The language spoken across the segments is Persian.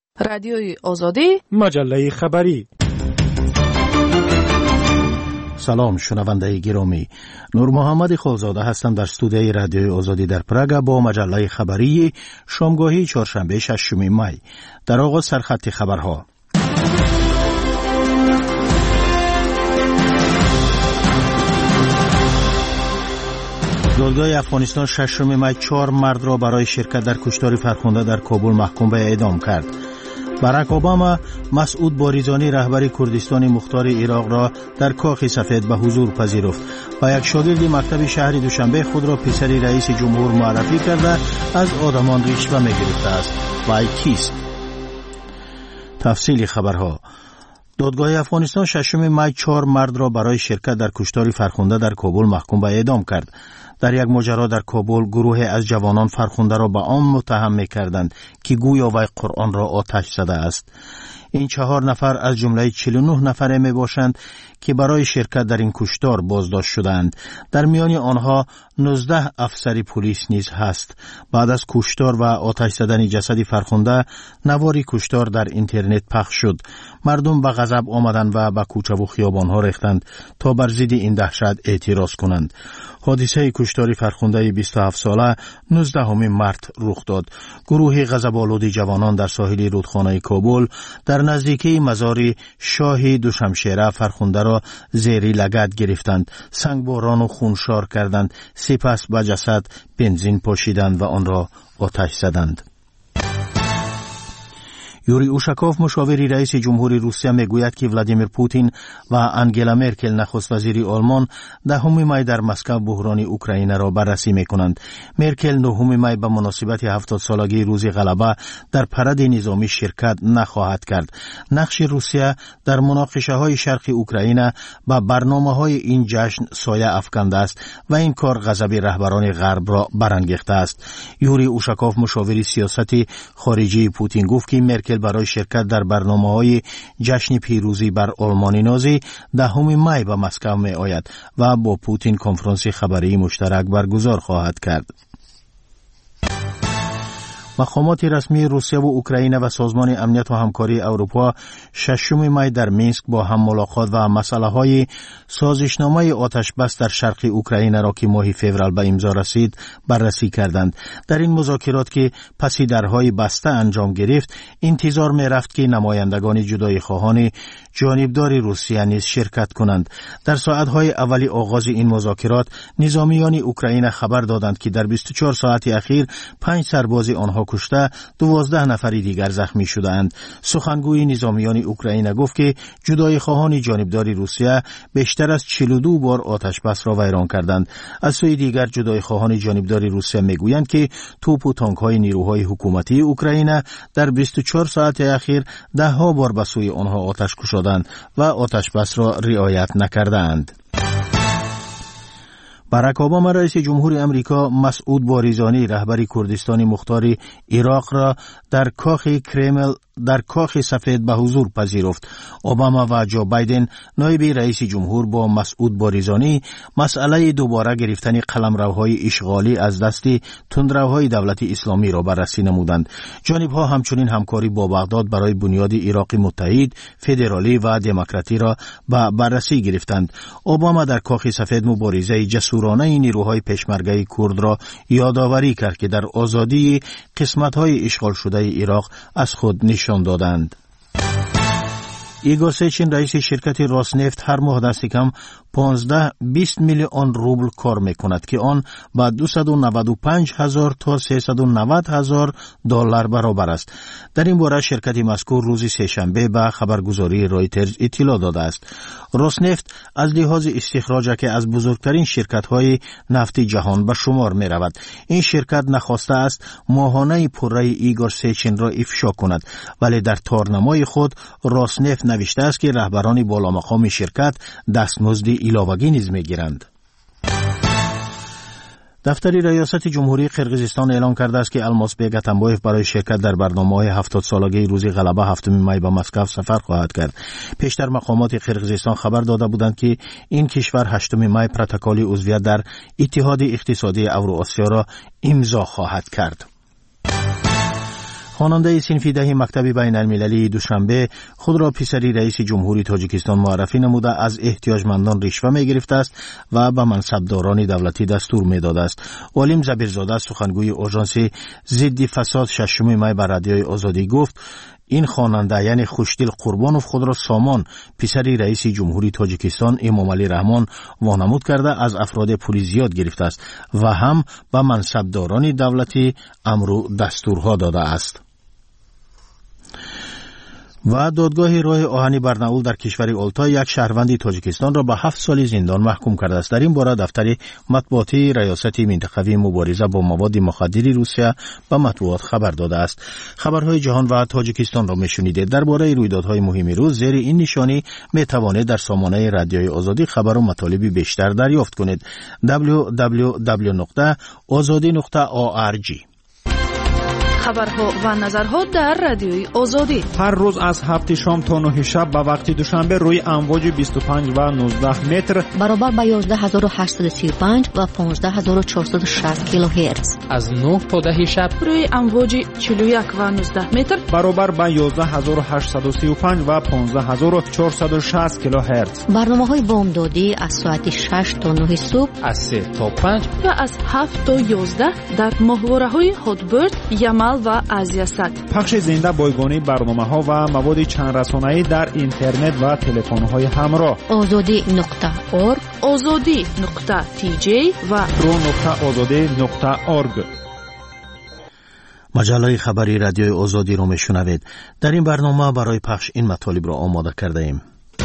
رادیوی آزادی، مجله خبری. سلام شنونده گرامی، نور محمد خالزاده هستم در استودیوی رادیوی آزادی در پراگ با مجله خبری شامگاهی چهارشنبه 6 می. در آغاز سرخط خبرها. دادگاه افغانستان 6 می 4 مرد را برای شرکت در کشتار فرخنده در کابل محکوم به اعدام کرد. باراک اوباما مسعود باریزانی رهبر کردستان مختار عراق را در کاخ سفید به حضور پذیرفت و یک شاگرد مکتب شهر دوشنبه خود را پسر رئیس جمهور معرفی کرده از آدمان رشوه می‌گرفته است. وای کیست؟ تفصیل خبرها. دادگاه افغانستان 6 می 4 مرد را برای شرکت در کشتار فرخنده در کابل محکوم به اعدام کرد. در یک ماجرا در کابل گروهی از جوانان فرخنده را به آن متهم می‌کردند که گویا وی قرآن را آتش زده است. این 4 نفر از جمله 49 نفره می باشند که برای شرکت در این کشتار بازداشت شدند. در میان آنها 19 افسر پلیس نیز هست. بعد از کشتار و آتش زدن جسد فرخنده، نواری کشتار در اینترنت پخش شد. مردم به غضب آمدند و به کوچه و خیابان‌ها ریختند تا بر ضد این دهشت اعتراض کنند. حادثه کشتار فرخنده 27 ساله 19 مارس رخ داد. گروه غضب‌آلود جوانان در ساحل رودخانه کابل در نزدیکی مزار شاه دوشمشیره فرخنده را زیر لگد گرفتند، سنگباران و خونشار کردند، سپس به جسد بنزین پاشیدند و آن را آتش زدند. یوری اوشاکوف مشاور رئیس جمهور روسیه میگوید که ولادیمیر پوتین و انگلا مرکل نخست وزیر آلمان 10 می در مسکو بحران اوکراین را بررسی میکنند. مرکل 9 می به مناسبت 70 سالگی روز غلبه در پرد نظامی شرکت نخواهد کرد. نقش روسیه در مناقشه های شرق اوکراین با برنامه های این جشن سایه افکنده است و این کار غضب رهبران غرب را برانگیخته است. یوری اوشاکوف مشاور سیاست خارجی پوتین گفت که مرکل برای شرکت در برنامه‌های جشن پیروزی بر آلمان نازی 10 می به مسکو می آید و با پوتین کنفرانس خبری مشترک برگزار خواهد کرد. مقامات رسمی روسیه و اوکراین و سازمان امنیت و همکاری اروپا 6 می در مینسک با هم ملاقات و مسئله‌های سازشنامه آتش بس در شرق اوکراین را که ماه فوریه به امضا رسید بررسی کردند. در این مذاکرات که پس درهای بسته انجام گرفت، انتظار می رفت که نمایندگان جدایی خواهان جانبدار روسیه نیز شرکت کنند. در ساعت‌های اولی آغاز این مذاکرات، نظامیان اوکراین خبر دادند که در 24 ساعت اخیر 5 سرباز آنها کشته، 12 نفر دیگر زخمی شدند. سخنگوی نظامیان اوکراین گفت که جدایی خواهان جانبدار روسیه بیشتر از 42 بار آتش بس را ویران کردند. از سوی دیگر جدایی خواهان جانبدار روسیه میگویند که توپ و تانک‌های نیروهای حکومتی اوکراین در 24 ساعت اخیر 10 بار به سوی آنها آتش کشیدند و آتش بس را رعایت نکردند. باراک اوباما رئیس جمهور امریکا مسعود باریزانی رهبر کردستان مختار عراق را در کاخ کرمل در کاخ سفید به حضور پذیرفت. اوباما و جو بایدن نایب رئیس جمهور با مسعود باریزانی مسئله دوباره گرفتن قلمروهای اشغالی از دست تندروهای دولت اسلامی را بررسی نمودند. جانبها همچنین همکاری با بغداد برای بنیاد عراق متحد، فدرالی و دموکراتی را به بررسی گرفتند. اوباما در کاخ سفید مبارزه جسورانه نیروهای پشمرگه کرد را یادآوری کرد که در آزادی قسمت‌های اشغال شده عراق از خود نشان دادند. ایگور سیچین رئیس شرکت راسنفت هر ماه دست کم 15-20 میلیون روبل کار میکند که آن با 295,000 تا 390,000 دلار برابر است. در این باره شرکت مذکور روز سه‌شنبه به خبرگزاری رایترز اطلاع داده است. راسنفت از لحاظ استخراج که از بزرگترین شرکت‌های نفتی جهان به شمار می‌رود. این شرکت نخواسته است ماهانه پره ایگور سیچین را افشا کند، ولی در تارنمای خود راسنفت نوشته است که رهبران بالامقام شرکت دستمزد علاوه‌ای نیز می‌گیرند. دفتر ریاست جمهوری قرقیزستان اعلام کرده است که المازبек اتمبایف برای شرکت در برنامه‌های 70 سالگی روز غلبه 7 می به مسکو سفر خواهد کرد. پیشتر مقامات قرقیزستان خبر داده بودند که این کشور 8 می پروتکل عضویت در اتحاد اقتصادی اوراسیا را امضا خواهد کرد. خواننده صنف 10 مکتب بین المللی دوشنبه خود را پسری رئیس جمهوری تاجیکستان معرفی نموده از احتیاجمندان رشوه می گرفته است و به منصبداران دولتی دستور می داده است. علیم زبیرزاده سخنگوی آژانس ضد فساد 6 می بر رادیوی آزادی گفت این خواننده یعنی خوشدل قربانوف خود را سامان پسری رئیس جمهوری تاجیکستان امام علی رحمان وانمود کرده از افراد پولی زیاد گرفته است و هم به منصبداران دولتی امر و دستورها داده است. و دادگاه راه آهنی برناول در کشور آلتای یک شهروند تاجیکستان را به 7 سال زندان محکوم کرده است. در این باره دفتر مطبوعاتی ریاست منطقوی مبارزه با مواد مخدر روسیه به مطبوعات خبر داده است. خبرهای جهان و تاجیکستان را میشنیدید. درباره رویدادهای مهم روز زیر این نشانی می توانید در سامانه رادیوی آزادی خبر و مطالب بیشتر دریافت کنید. www.azadi.org. خبرها و نظرها در رادیوی آزادی هر روز از 7 شام تا 9 شب به وقت دوشنبه روی امواج 25 و 19 متر برابر با 11835 و 15460 کیلوهرتز. از 9 تا 10 شب روی امواج 41 و 19 متر برابر با 11835 و 15460 کیلوهرتز. برنامه‌های بامدادی از ساعت 6 تا 9 صبح، از 3 تا 5 و از 7 تا 11 در ماهواره‌های هاتبرد، یمل و آزیاسات. پخش زنده بایگانی برنامه‌ها و مواد چند رسانه‌ای در اینترنت و تلفن‌های همراه. azadi.org، azadi.tj و pro.azadi.org. مجله خبری رادیوی آزادی رو میشنوید. در این برنامه برای پخش این مطالب را آماده کرده ایم.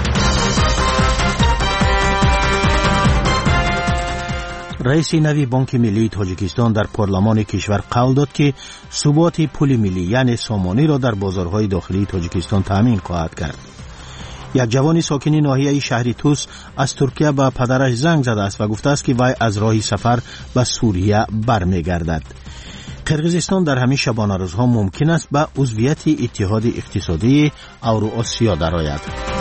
رئیس نوی بانک ملی تاجیکستان در پارلمان کشور قول داد که ثبات پول ملی یعنی سامانی را در بازارهای داخلی تاجیکستان تامین خواهد کرد. یک جوان ساکن ناحیه شهر توس از ترکیه به پدرش زنگ زده است و گفته است که وی از راه سفر به سوریه برمیگردد. قرقیزستان در همین شبانه روزها ممکن است به عضویت اتحاد اقتصادی اوراسیا درآید.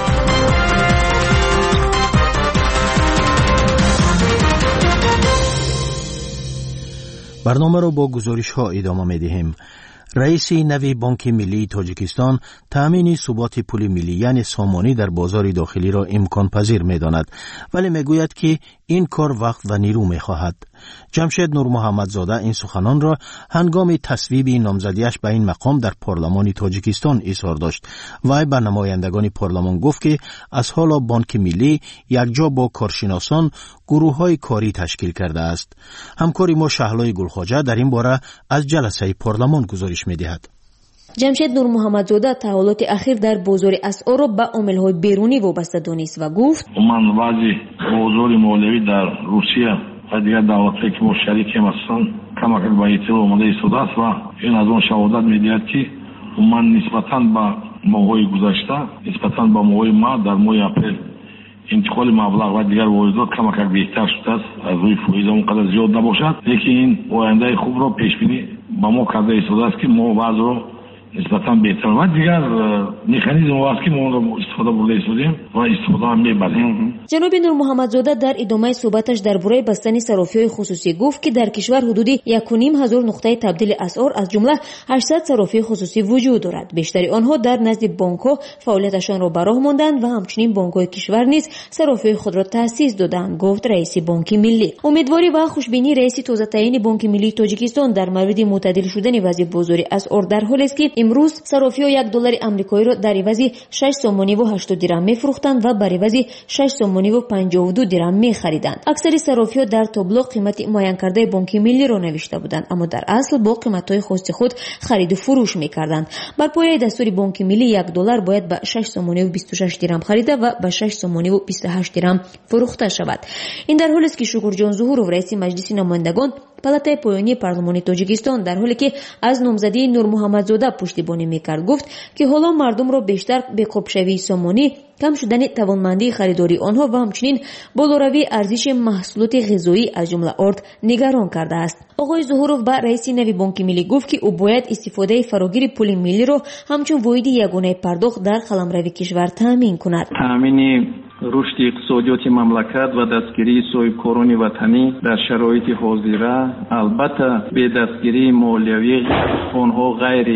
برنامه را با گزارش ها ادامه می دهیم. رئیس نوی بانک ملی تاجیکستان تامین ثبات پول ملی یعنی سامانی در بازار داخلی را امکان پذیر می داند، ولی می گوید که این کار وقت و نیرو می خواهد. جمشید نور محمدزاده این سخنان را هنگام تصویب نامزدیش به این مقام در پارلمان تاجیکستان اظهار داشت. وی به نمایندگان پارلمان گفت که از حالا بانک ملی یکجا با کارشناسان گروه‌های کاری تشکیل کرده است. همکاری ما شهلای گلخواجه در این باره از جلسه پارلمان گزارش می‌دهد. جمشید نور محمدزاده تحولات اخیر در بازار اسعار را به عامل‌های بیرونی وابسته دانست و گفت: من بعضی بازار مولوی در روسیه و دیگر دولت‌هایی که ما شریکیم هستند کمک به اطلاع آمده ایستاده است و این از آن شهادت می‌دهد که من نسبتاً به ماه‌های گذشته نسبتاً به ماه مارس در ماه اپریل انتقال مبلغ و دیگر واردات کمک بهتر شده است. از روی فایده اونقدر زیاد نباشد، لیکن این آینده خوب را پیش بینی با ما کرده ایستاده است که ما بعض را نسبتاً بهتر و دیگر مکانیزم هست که ما را استفاده برده ایستادیم و استفاده هم میبریم. جناب نور محمدزاده در ادامه صحبتش درباره بستن صرافی‌های خصوصی گفت که در کشور حدود 1,500 نقطه تبدیل اسعار از جمله 800 صرافی خصوصی وجود دارد. بیشتر آنها در نزد بانک‌ها فعالیتشان را به راه ماندند و همچنین بانک‌های کشور نیز صرافی خود را تأسیس دادند، گفت رئیس بانک ملی. امیدواری و خوشبینی رئیس تازه تعیین بانک ملی تاجیکستان در مورد معتدل شدن وضع بازار اسعار در حالی است که امروز صرافی‌ها $1 آمریکایی را در عوض 6 سومانی و 80 درهم می‌فروختند و بر عوض 6 سومانی و 52 درهم می‌خریدند. اکثر صرافی‌ها در تابلو قیمت معین کرده بانک ملی را نوشته بودند، اما در اصل با قیمت‌های خاص خود خرید و فروش می‌کردند. بر پایه دستور بانک ملی $1 باید به 6 سومانی و 26 درهم خریده و به 6 سومانی و 28 درهم فروخته شود. این در حالی است که شکرجان ظهورov رئیس مجلس نمایندگان پالاتای پایانی پارلمان تاجیکستان در حالی که از نامزدی نور محمدزاده پشتیبانی میکرد گفت که حالا مردم را بیشتر به خوبشوی سامانی، کم شدن توانمندی خریداری آنها و همچنین بالاروی ارزش محصولات غذایی از جمله آرد نگران کرده است. آقای ظهورov به رئیس نوی بانک ملی گفت که او باید استفاده فراگیر پول ملی را همچون واحد یگانه پرداخت در قلمرو کشور تامین کند. تامین رشد اقتصادیات مملکت و دستگیری صاحبکاران وطنی در شرایط حاضره البته به دستگیری مالیوی آنها غیر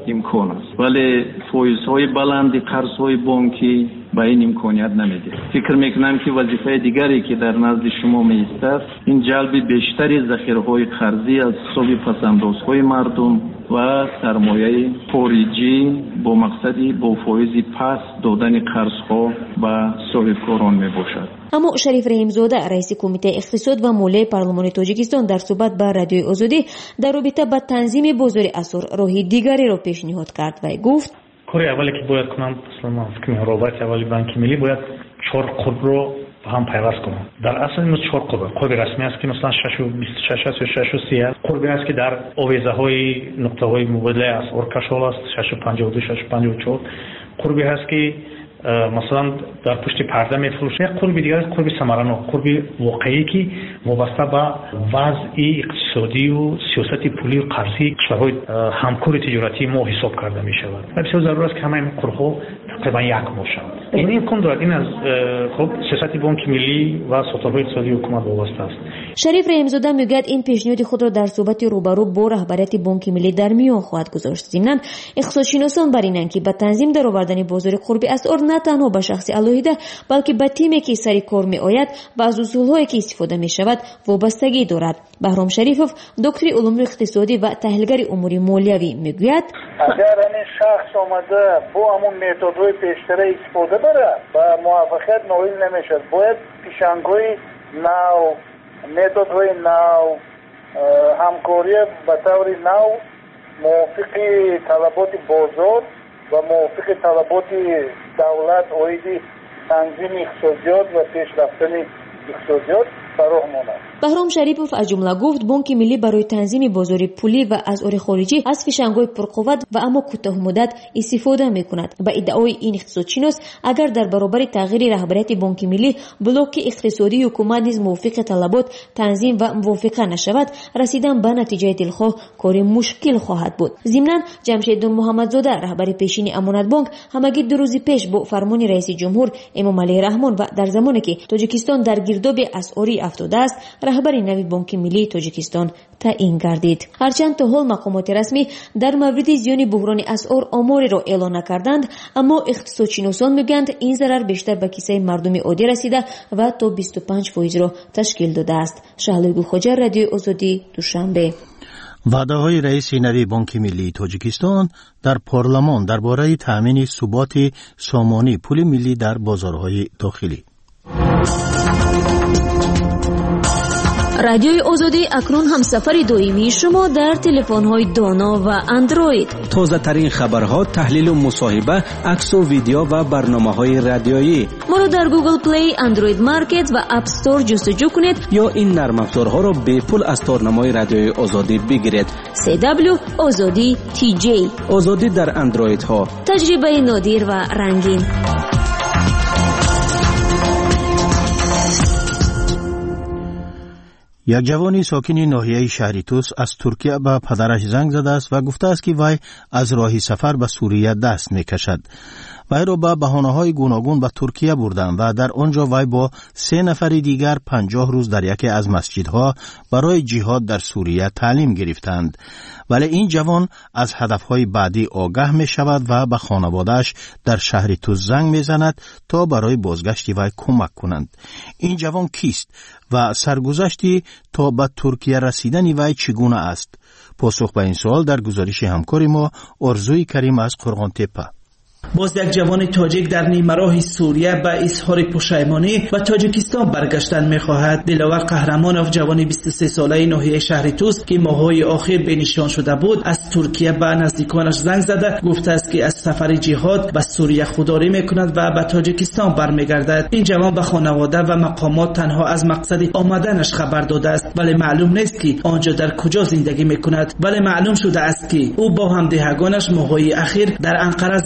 امکان است، ولی فایزهای بلند قرضهای بانکی به این امکانیت نمیده. فکر میکنم که وظیفه دیگری که در نزد شما میایستد این جلب بیشتری ذخیره‌های قرضی از حساب پسندازهای مردم و سرمایه خارجی با مقصدی با فایز پس دادن قرضها به صاحبکاران میباشد. اما شریف رحیمزاده رئیس کمیته اقتصاد و مالی پارلمان تاجیکستان در صحبت با رادیوی آزادی در رابطه با تنظیم بازار اسعار راهی دیگری را پیشنهاد کرد و گفت کاری اولی که باید کنم مثلا فکر می‌کنم رابطه اولی بانک ملی باید 4 قرب رو هم پیوست کنم. در اصل این 4 قرب رسمی است که مثلا 626 است یا 630 است. قربی است که در آویزه‌های نقطه‌های مبادله اسعار کشال است 652 654. قربی هست که مثلا در پشت پرده میفروشه. یک قرب دیگر است قرب ثمرانه، قرب واقعی که وابسته به وضع اقتصادی و سیاست پولی و قرضی کشورهای همکار تجارتی ما حساب کرده می شود. بسیار ضروری است که همه این قرب‌ها تقریبا یک باشند. این امکان دارد. این از خب سیاست بانک ملی و سازمان اقتصادی حکومت وابسته است. شریف رحیمزاده میگوید این پیشنهاد خود را در صحبت روبرو با رهبریت بانک ملی در میان خواهد گذاشت. ضمناً اقتصادشناسان بر اینند که به تنظیم درآوردن بازار قرب اسعار نه تنها به شخص علاهیده بلکه به تیمی که سر کار میآید و از اصولهایی که استفاده می شود وابستگی دارد. بهرام شریفوف دکتر علوم اقتصادی و تحلیلگر امور مالیوی میگوید اگر این شخص آمده با همون متدهای پیشتر استفاده بره و موفقیت نایل نمیشد، باید پیشنگوی نو، متدهای نو، همکاری به طور نو موافق طلبات بازار و موافق طلبات دولت اویدی تنظیم اقتصادیات و پیشرفتن اقتصادیات فراه ماند. بهرام شریفوف از جمله گفت بانک ملی برای تنظیم بازار پولی و اسعار خارجی از فشنگ‌های پرقوت و اما کوتاه مدت استفاده می‌کند. با ادعای این اقتصادشناس اگر در برابر تغییر رهبریت بانک ملی بلوک اقتصادی حکومت نیز موافق طلبات تنظیم و موافقه نشود، رسیدن به نتیجه دلخواه کار مشکل خواهد بود. ضمناً جمشید محمدزاده رهبر پیشین امانت بانک همگی 2 روز پیش با فرمان رئیس جمهور امام علی رحمان و در زمانی که تاجیکستان در گرداب اسعاری افتاده است رهبر نوی بانک ملی تاجیکستان تعیین گردید. هرچند تا حال مقامات رسمی در مورد زیان بحران اسعار آماری را اعلان نکردند، اما اقتصادشناسان میگویند این ضرر بیشتر به کیسه مردم عادی رسیده و تا 25% را تشکیل داده است. شهلوی خوجر، رادیو آزادی، دوشنبه. وعده‌های رئیس نوی بانک ملی تاجیکستان در پارلمان درباره تامین ثبات سامانی پول ملی در بازارهای داخلی. رادیوی آزادی اکنون همسفر دائمی شما در تلفن‌های دانا و اندروید. تازه ترین خبرها، تحلیل و مصاحبه، عکس و ویدیو و برنامه‌های رادیویی. ما رو در گوگل پلی، اندروید مارکت و اپ استور جستجو کنید یا این نرم افزارها را به پول از تارنمای رادیوی آزادی بگیرید. CW آزادی TJ. آزادی در اندروید ها. تجربه نادر و رنگین. یک جوانی ساکن ناحیه شهر توس از ترکیه به پدرش زنگ زده است و گفته است که وی از راه سفر به سوریه دست می‌کشد. وی را به بهانه‌های گوناگون به ترکیه بردند و در آنجا وی با 3 نفر دیگر 50 روز در یکی از مسجدها برای جهاد در سوریه تعلیم گرفتند. ولی این جوان از هدفهای بعدی آگاه می شود و به خانواده‌اش در شهر توس زنگ می زند تا برای بازگشت وی کمک کنند. این جوان کیست و سرگذشتی تا به ترکیه رسیدن وی چگونه است؟ پاسخ به این سوال در گزارش همکار ما آرزوی کریم از قرغان تپه. باز یک جوان تاجیک در نیمه راه سوریه به اظهار پشیمانی و تاجیکستان برگشتن می‌خواهد. دلاور قهرمانوف جوان 23 ساله ناحیه شهر توس که ماه‌های اخیر بنشان شده بود از ترکیه به نزدیکانش زنگ زده گفته است که از سفر جهاد به سوریه خودداری می‌کند و به تاجیکستان برمیگردد. این جوان به خانواده و مقامات تنها از مقصد آمدنش خبر داده است، ولی معلوم نیست که آنجا در کجا زندگی می‌کند. ولی معلوم شده است که او با همدهگانش ماه‌های اخیر در انقره زیسته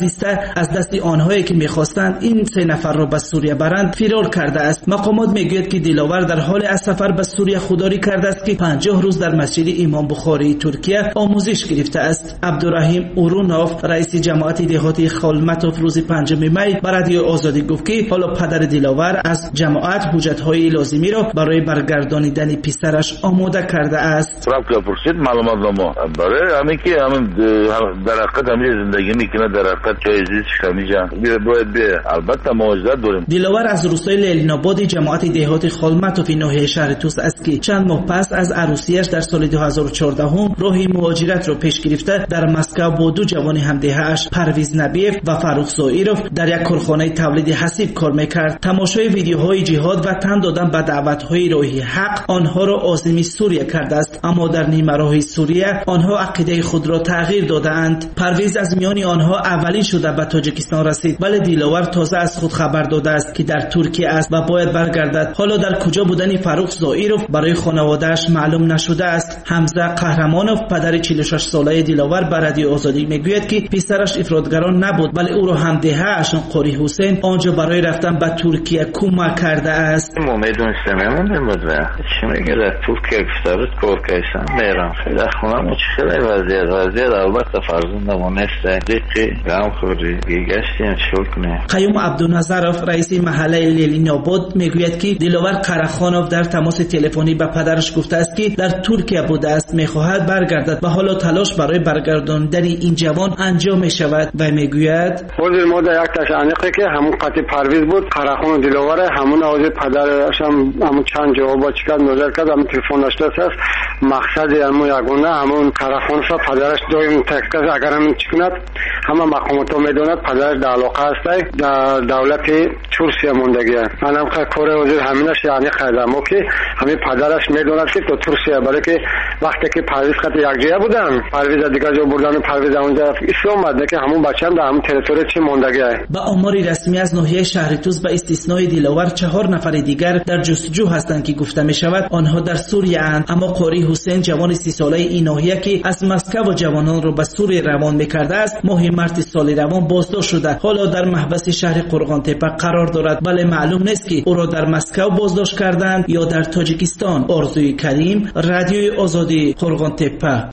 از دست آنهایی که می‌خواستند این 3 نفر را به سوریه برند فرار کرده است. مقامات میگوید که دلاور در حال از سفر به سوریه خودداری کرده است که 50 روز در مسجد امام بخاری ترکیه آموزش گرفته است. عبدالرحیم اورونوف رئیس جماعت دهاتی خالمتوف روز 5 می به رادیو آزادی گفت که حالا پدر دلاور از جماعت حجت‌های لازمی را برای برگردانیدن پسرش آماده کرده است. پرسید معلوماتنامه برای همین که همین در حقیقت همین زندگی میکنه، در حقیقت جایزیش کمیجا باید به البته مواجهت داریم. دلاور از روستای لیلین‌آباد جماعت دهاتی خالمتوف ناحیه شهر توس است که چند ماه پس از عروسیش در سال 2014 راه مهاجرت را پیش گرفته در مسکو با 2 جوان همدهه‌اش پرویز نبیف و فاروق زائیروف در یک کارخانه تولید حسیب کار میکرد. تماشای ویدیوهای جهاد و تن دادن به دعوت‌های راه حق آنها را عازم سوریه کرده است، اما در نیمه راه سوریه آنها عقیده خود را تغییر دادند. پرویز از میان آنها اولین شده به تاجیکستان رسید، ولی دلاور تازه از خود خبر داده است که در ترکیه است و باید برگردد. حالا در کجا بودن فاروق زائیروف برای خانواده‌اش معلوم نشده است. حمزه قهرمانوف پدر 46 ساله دلاور به رادیو آزادی میگوید که پسرش افراطگران نبود، ولی او را همدهه‌اش قاری حسین آنجا برای رفتن به ترکیه کمک کرده است. ما میدونستم همون بود و چی میگه در ترکیه گفتارت کار کردم میرم خیلی خونم چخیلی وضعیت البته فرزندم نیست دیگه گام خوری گشتیم شل کنه. قیوم عبدالنظرов رئیس محله لیلین‌آباد میگوید که دلاور قرخانوف در تماس تلفنی به پدرش گفته است که در ترکیه بوده است، میخواهد برگردد و حالا تلاش برای برگرداندن این جوان انجام می شود و میگوید خود ما در یک تشانقی که همون قطع پرویز بود قرخان دلاور همون آواز پدرش همون چند جواب چیکار نظر کرد همون تلفن داشته است مقصد همون یگونه همون قرخان صاحب پدرش دویم تکس اگر همین چیکند همه مقامات میدوند پدرش در علاقه است در دولت ترکیه موندگی منم کار وزیر همینش یعنی قدم که همین پدرش میدوند که تو ترکیه برای که وقتی که پرویز قطع یک جای بودن پرویز دیگه جو بردن پرویز اونجا اسم اومد که همون بچه‌ام در همون تریتوری چی موندگی است. با آمار رسمی از ناحیه شهر توس به استثنای دلاور 4 نفر دیگر در جستجو هستند که گفته می شود آنها در سوریه اند، اما قاری حسین جوان 30 ساله این ناحیه که از مسکو و جوانان را به سوریه روان می‌کرده است ماه مارس سال روان بازداشت شده، حالا در محبس شهر قرغان تپه قرار دارد، ولی معلوم نیست که او را در مسکو بازداشت کردند یا در تاجیکستان. آرزوی کریم، رادیوی آزادی، قرغان تپه.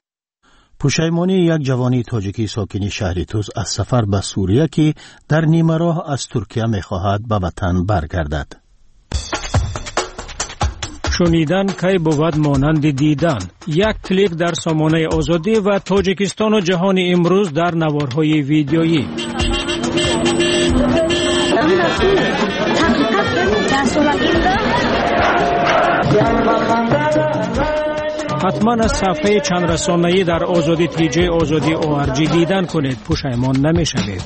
پشیمانی یک جوانی تاجیکی ساکن شهر توس از سفر به سوریه که در نیمه راه از ترکیه می‌خواهد به وطن برگردد. شنیدن کی بود مانند دیدن. یک کلیک در سامانه آزادی و تاجیکستان و جهان امروز در نوارهای ویدیویی. حتما از صفحه چند رسانه‌ای در آزادی تیجی آزادی ORG دیدن کنید، پشیمان نمی‌شوید.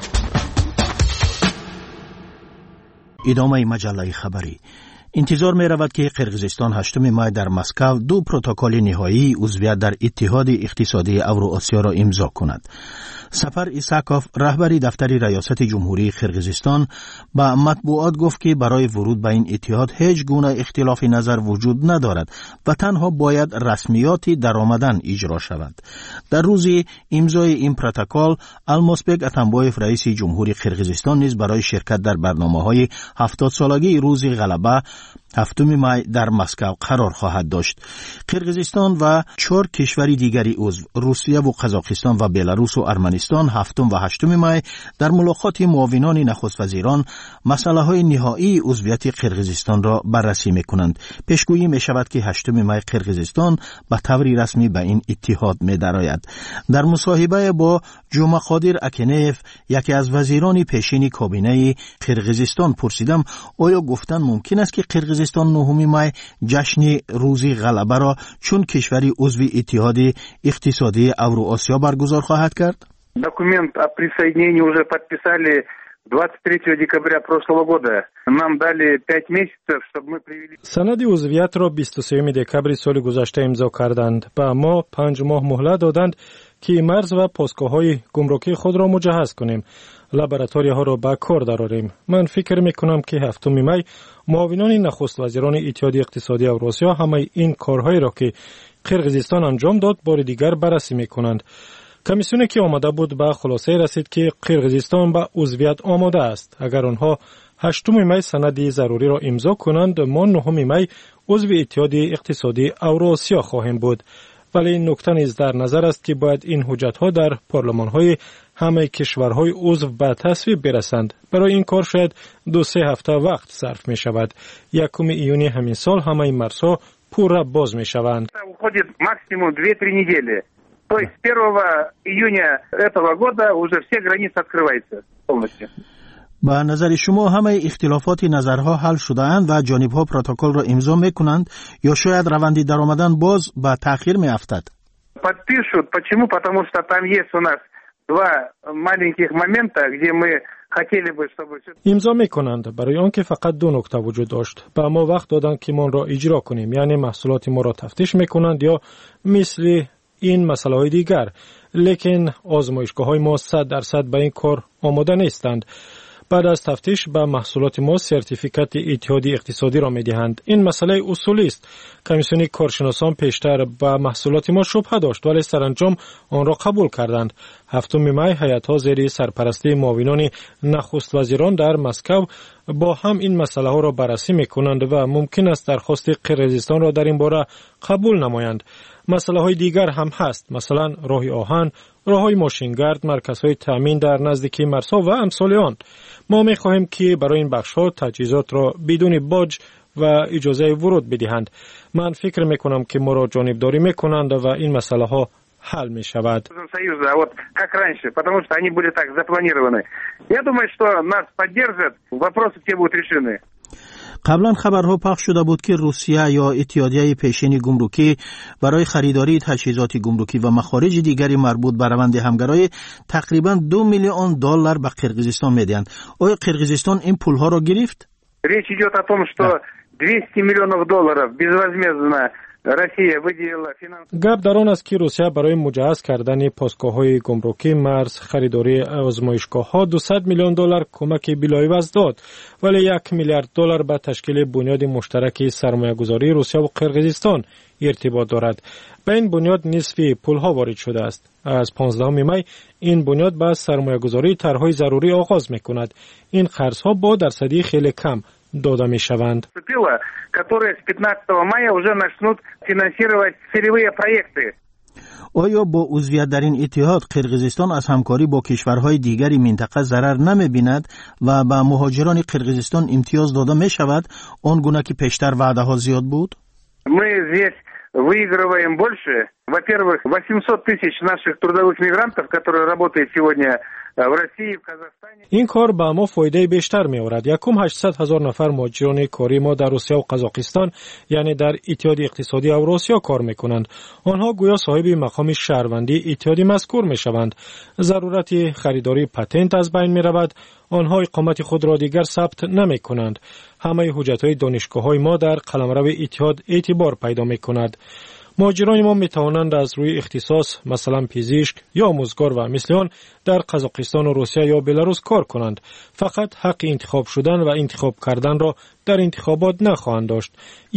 ادامه مجله خبری. انتظار می رود که قرقیزستان 8 می در مسکو 2 پروتکل نهایی عضویت در اتحاد اقتصادی اوراسیا را امضا کند. سفر ایساکوف رهبری دفتر ریاست جمهوری قرقیزستان با مطبوعات گفت که برای ورود به این اتحاد هیچ گونه اختلاف نظر وجود ندارد و تنها باید رسمیات درآمدن اجرا شود. در روز امضای این پروتکل الماسبک اتنبایف رئیس جمهوری قرقیزستان نیز برای شرکت در برنامه‌های 70 سالگی روز غلبه 7 می در مسکو قرار خواهد داشت. قرقیزستان و 4 کشور دیگری عضو روسیه و قزاقستان و بلاروس و ارمنستان 7 و 8 می در ملاقات معاونان نخست وزیران مسائل نهایی عضویت قرقیزستان را بررسی می‌کنند. پیشگویی می‌شود که 8 می قرقیزستان به طور رسمی به این اتحاد می‌دراید. در مصاحبه با جمعه قادر اکنیف یکی از وزیران پیشین کابینه قرقیزستان پرسیدم آیا گفتن ممکن است که قرقیزستان 9 می جشن روز غلبه را چون کشوری عضو اتحاد اقتصادی اوراسیا برگزار خواهد کرد؟ Документ о присоединении уже подписали 23 декабря прошлого года. Нам дали 5 месяцев, чтобы мы привели. سند عضویت را 23 دکبر سال گذشته امضا کردند. به ما 5 ماه مهلت دادند که مرز و پاسگاه‌های گمرکی خود را مجهز کنیم. لابراتوری ها را به کار درآوریم. من فکر میکنم که 7 می معاونان نخست وزیران اتحاد اقتصادی اوراسیا همه این کارهایی را که قرقیزستان انجام داد بار دیگر بررسی میکنند. کمیسیونی که آماده بود به خلاصه رسید که قرقیزستان به عضویت آماده است. اگر آنها 8 می سند ضروری را امضا کنند، ما 9 می عضو اتحاد اقتصادی اوراسیا خواهیم بود. ولی این نکته نیز در نظر است که باید این حجت‌ها در پارلمان‌های همه کشورهای عضو به تصویب برسند. برای این کار شاید 2-3 هفته وقت صرف می شود. 1 ایونی همین سال همه مرزها پورا باز می شوند. Уходит максимум 2-3 недели. То есть 1 июня этого года уже все границы открываются полностью. به نظر شما همه اختلافات نظرها حل شده اند و جانبها پروتکل را امضا میکنند یا شاید روند درآمدن باز به تأخیر میافتد؟ Подпишут. Почему? Потому что там есть у нас 2 маленьких момента, где мы хотели бы, чтобы... امضا میکنند برای آنکه فقط 2 نکته وجود داشت. به ما وقت دادند که ما را اجرا کنیم، یعنی محصولات ما را تفتیش میکنند یا مثل این مسئله های دیگر، لیکن آزمایشگاه های ما 100% به این کار آماده نیستند. بعد از تفتیش به محصولات ما سرتیفیکات اتحادی اقتصادی را می‌دهند. این مسئله اصولی است. کمیسیون کارشناسان پیشتر به محصولات ما شبهه داشت ولی سرانجام آن را قبول کردند. 7 می هیئت‌ها زیر سرپرستی معاونان نخست وزیران در مسکو با هم این مسئله ها را بررسی می‌کنند و ممکن است درخواست قرقیزستان را در این باره قبول نمایند. مسئله های دیگر هم هست، مثلا راه آهن، راههای ماشینگرد، مرکزهای تامین در نزدیکی مرزها و امثال آن. ما می خواهیم که برای این بخش‌ها تجهیزات را بدون باج و اجازه ورود بدهند. من فکر می کنم که ما را جانبداری می کنند و این مسئله ها حل می شود. قبلا خبرها پخش شده بود که روسیه یا اتحادیه پیشین گمرکی برای خریداری تجهیزات گمرکی و مخارج دیگری مربوط به روند همکاری تقریبا $2 میلیون به قرقیزستان میدهند. آیا قرقیزستان این پولها را گرفت؟ Речь идет о том, что $200 миллионов безвозмездно گپ در آن است که روسیه برای مجهز کردن پاسگاه‌های گمرکی مرز خریداری آزمایشگاه‌ها $200 میلیون کمک بلایوز داد، ولی $1 میلیارد به تشکیل بنیاد مشترک سرمایه‌گذاری روسیه و قرقیزستان ارتباط دارد. به این بنیاد نصف پول‌ها وارد شده است. از 15 می این بنیاد به سرمایه‌گذاری طرح‌های ضروری آغاز می‌کند. این قرض‌ها با درصدی خیلی کم داده می‌شوند. которые с 15 мая уже начнут финансировать целевые проекты. آیا با عضویت در این اتحاد قرقیزستان از همکاری با کشورهای دیگری منطقه ضرر نمی‌بیند و به مهاجران قرقیزستان امتیاز داده می‌شود آنگونه که پیشتر وعده‌ها زیاد بود؟ Мы здесь выигрываем больше. Во-первых, 800 тысяч наших трудовых мигрантов, которые работают сегодня в России, в Казахстане. این کار به ما فایده بیشتر می آورد. 800,000 نفر مهاجران کاری ما در روسیه و قزاقستان، یعنی در اتحاد اقتصادی اوراسیا کار می کنند. آنها گویا صاحب مقام شهروندی اتحادی مذکور می شوند. ضرورت خریداری پتنت از بین می رود. آنها اقامت خود را دیگر ثبت نمی کنند. همه حجت‌های دانشگاه‌های ما در قلمرو اتحاد اعتبار پیدا می کند. مهاجران ما می توانند از روی اختصاص مثلا پزشک یا آموزگار و مثل آن در قزاقستان و روسیه یا بلاروس کار کنند. فقط حق انتخاب شدن و انتخاب کردن را در انتخابات نخواهند داشت.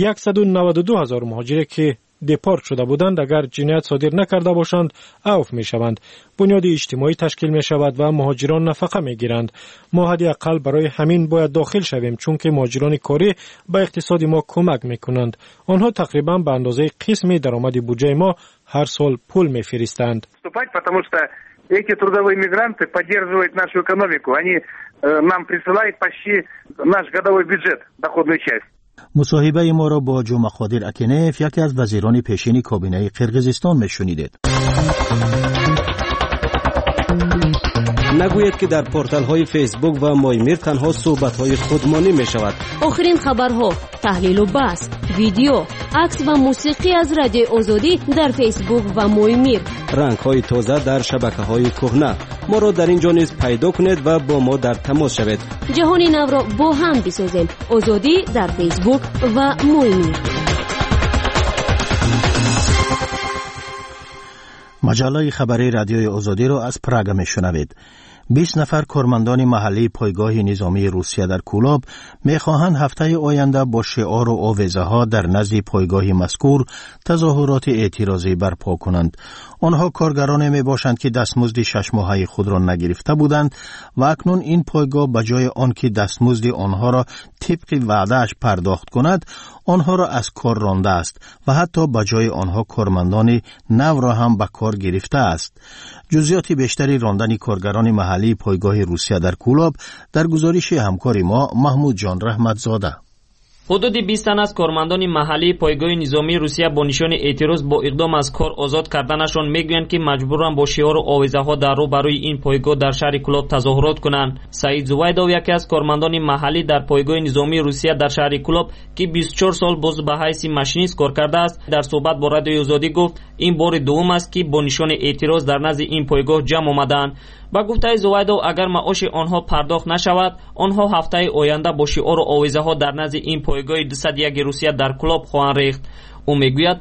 192,000 مهاجری که دپارت شده بودند اگر جنایت صادر نکرده باشند عفو می شوند. بنیاد اجتماعی تشکیل می شود و مهاجران نفقه می گیرند. ما حداقل برای همین باید داخل شویم، چون که مهاجران کاری به اقتصاد ما کمک می کنند. آنها تقریبا به اندازه قسم درآمد بودجه ما هر сал пул می فرستند. Потому что эти трудовые мигранты поддерживают нашу экономику. Они нам присылают почти наш годовой бюджет, доходную часть. مصاحبه ما را با جمعه قادر اکینف، یکی از وزیران پیشین کابینه قرقیزستان میشنیدید. نگوید که در پورتال های فیسبوک و مایمیر تنها صحبت های خودمانی می شود. آخرین خبرها، تحلیل و بحث، ویدیو، عکس و موسیقی از رادیو آزادی در فیسبوک و مایمیر. رنگ های تازه در شبکه های کهنه. ما را در اینجا نیز پیدا کنید و با ما در تماس شوید. جهان نو را با هم بسازیم. آزادی در فیسبوک و مایمیر. مجله خبری رادیوی آزادی را از پراگ میشنوید. 20 نفر کارمندان محلی پایگاه نظامی روسیه در کولاب میخواهند هفته آینده با شعار و آویزه ها در نزد پایگاه مذکور تظاهرات اعتراضی برپا کنند. آنها کارگرانی می باشند که دستمزد 6 ماهه خود را نگرفته بودند و اکنون این پایگاه بجای آنکه دستمزد آنها را طبق وعده‌اش پرداخت کند، آنها را از کار رانده است و حتی بجای آنها کارمندان نو را هم به کار گرفته است. جزئیات بیشتری راندن کارگران محلی پایگاه روسیه در کولاب در گزارش همکار ما محمود جان رحمتزاده. حدود 20 تن از کارمندان محلی پایگاه نظامی روسیه با نشان اعتراض با اقدام از کار آزاد کردنشان میگویند که مجبورند با شعار و آویزه‌ها در رو برای این پایگاه در شهر کولاب تظاهرات کنند. سعید زویدov یکی از کارمندان محلی در پایگاه نظامی روسیه در شهر کولاب که 24 سال باز به حیث ماشینیست کار کرده است، در صحبت با رادیوی آزادی گفت این بار دوم است که با نشان اعتراض در نزد این پایگاه جمع آمدند. با گفته زویدov اگر معاش آنها پرداخت نشود، آنها هفته آینده با شعار و آویزه‌ها در نزد این پایگاه 201 روسیه در کولاب خواهند ریخت. او میگوید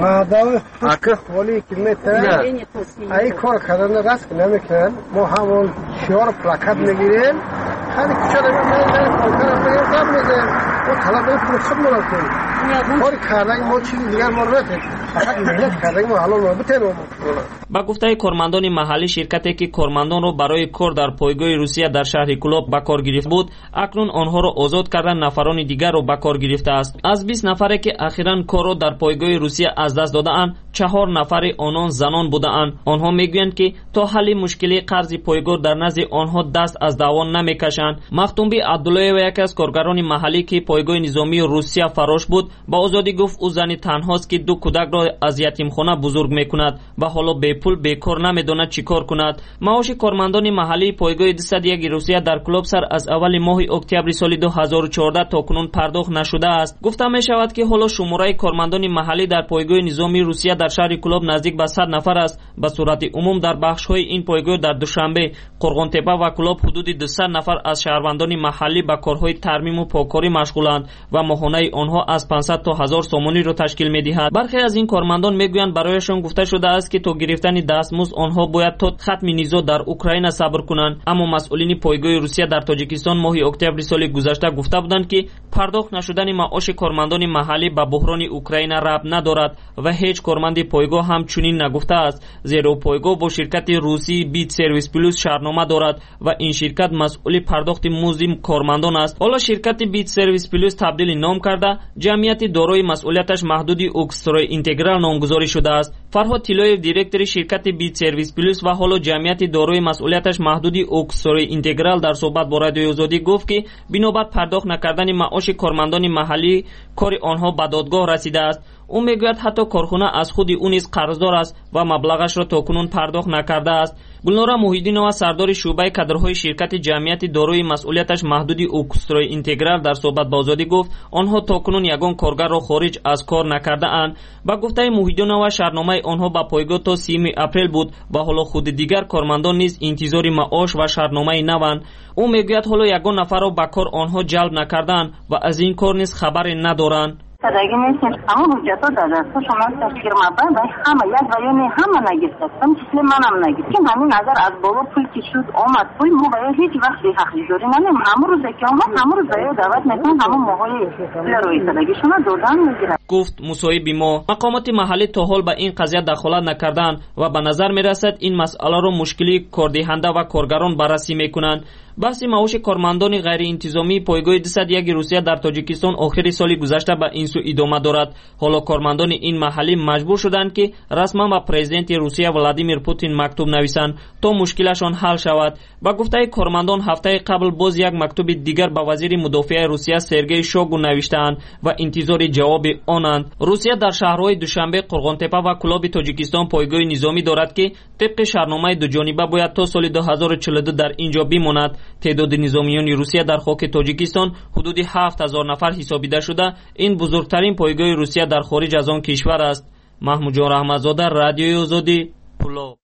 اگه خالی که میتونه ای کار کردن راست نمیکنن، ما همون شعار پلاکت میگیریم، خیلی کچه نمیدن کار میگیرم میدن و طلب فرصت مراکنیم کار کردن ما چیزی دیگر ما رفت فقط مهلت کردن ما حالا ما بتنیم. با گفته کارمندان محلی، شرکتی که کارمندان را برای کار در پایگاه روسیه در شهر کولاب به کار گرفته بود، اکنون آنها را آزاد کردن نفران دیگر را به کار گرفته است. از 20 نفری که اخیراً کار را در پایگاه روسیه از دست داده‌اند، 4 نفر آنان زنان بودند. آنها میگویند که تا حل مشکل قرض پایگاه در نزد آنها دست از دوان نمیکشند. مختومبی عبداللهیو یکی از کارگران محلی که پایگاه نظامی روسیه فراش بود، با آزادی گفت او زنی تنهاست که 2 کودک را از یتیمخانه بزرگ میکند و حالا بی پول بیکار نمیداند چیکار کند. معاش کارمندان محلی پایگاه 201 روسیه در کولاب سر از اول ماه اکتبر سال 2014 تا کنون پرداخت نشده است. گفته می شود که حالا شماره کارمندان محلی در پایگاه نظامی روسیه در شهر کولاب نزدیک به 100 نفر است. به صورت عموم در بخش‌های این پایگاه در دوشنبه، قرغن‌تپه و کولاب حدود 200 نفر از شهروندان محلی به کارهای ترمیم و پاککاری مشغولند و ماهانه آنها از 500 تا 1000 سومونی را تشکیل می‌دهد. برخی از این کارمندان میگویند برایشان گفته شده است که تا گرفتن دستمزد آنها باید تا ختم نزاع در اوکراین صبر کنند، اما مسئولین پایگاه روسیه در تاجیکستان ماه اکتبر سال گذشته گفته بودند که پرداخت نشدن معاش کارمندان محلی به بحران اوکراین ربط ندارد و هیچ کارمند پایگاه هم چنین نگفته است، زیرا پایگاه با شرکت روسی بیت سرویس پلوس شرطنامه دارد و این شرکت مسئول پرداخت مزد کارمندان است. حالا شرکت بیت سرویس پلوس تبدیل نام کرده جمعیت دارای مسئولیتش محدود اوکستروی اینتگرال نامگذاری شده است. فرهاد تیلویف دیرکتور شرکت بیت سرویس پلوس و حالا جمعیت دارای مسئولیتش محدود اوکستروی اینتگرال در صحبت با رادیوی آزادی گفت که بنابر پرداخت نکردن معاش کارمندان محلی کار آنها به دادگاه رسیده است. او میگوید حتی کارخانه از خود او نیز قرضدار است و مبلغش را تاکنون پرداخت نکرده است. گلنورا موحیدینова سردار شعبه کادرهای شرکت جمعیت دارای مسئولیتش محدود اوکستروی اینتگرال در صحبت با آزادی گفت آنها تاکنون یگان کارگر را خارج از کار نکرده اند. با گفته موحیدینова شرطنامه آنها با پایگاه تا 30 اپریل بود و حالا خود دیگر کارمندان نیز انتظار معاش و شرطنامه نوند. او میگوید حالا یگان نفر را به کار آنها جلب نکردند و از این کار نیز خبر ندارند. اگه می‌خواید اما حجتا داده است شما تشکیرما بعد همه یک بیانیه همه نگرفتم چیزی منم نگرفتم همین نظر از بابا پول که شد آمد پول ما باید هیچ وقت حقی داری نمیم همون روز که آمد همون روز باید دعوت نکنم همون موقعی روی سرگی شما دادن میگیرد، گفت مصاحب ما. مقامات محلی تا حال به این قضیه دخالت نکردند و به نظر میرسد این مسئله را مشکلی کاردهنده و کارگران بررسی میکنند. بحث معاش کارمندان غیر انتظامی پایگاه 201 روسیه در تاجیکستان آخر سال گذشته به این سو ادامه دارد. حالا کارمندان این محلی مجبور شدند که رسما به پرزیدنت روسیه ولادیمیر پوتین مکتوب نویسند تا مشکلشان حل شود. با گفته کارمندان هفته قبل باز یک مکتوب دیگر به وزیر مدافع روسیه سرگئی شویگو نوشتند و انتظار جواب آنند. روسیه در شهرهای دوشنبه، قرغن‌تپه و کولاب تاجیکستان پایگاه نظامی دارد که طبق شرطنامه دو جانبه باید تا سال 2042 در اینجا بماند. تعداد نظامیان روسیه در خاک تاجیکستان حدود 7000 نفر حسابیده شده. این بزرگترین پایگاه روسیه در خارج از آن کشور است. محمود جان رحمتزاده، رادیوی آزادی، کولاب.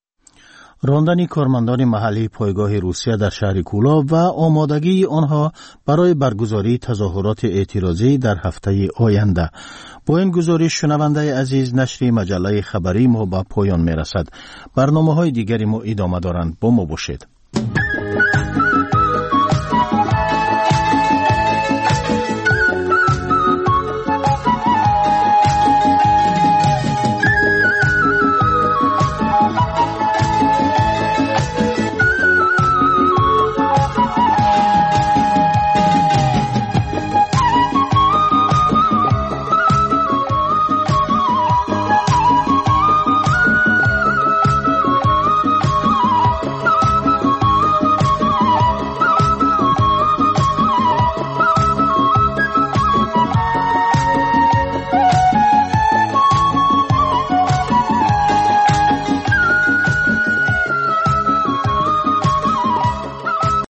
راندن کارمندان محلی پایگاه روسیه در شهر کولاب و آمادگی آنها برای برگزاری تظاهرات اعتراضی در هفته آینده. با این گزارش شنونده عزیز، نشر مجله خبری ما به پایان می رسد. برنامه‌های دیگری ما ادامه دارند. با ما باشید.